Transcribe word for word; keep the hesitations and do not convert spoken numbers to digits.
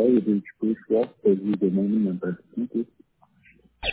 you've reached Bruce Wolf, the user name and number. Thank you.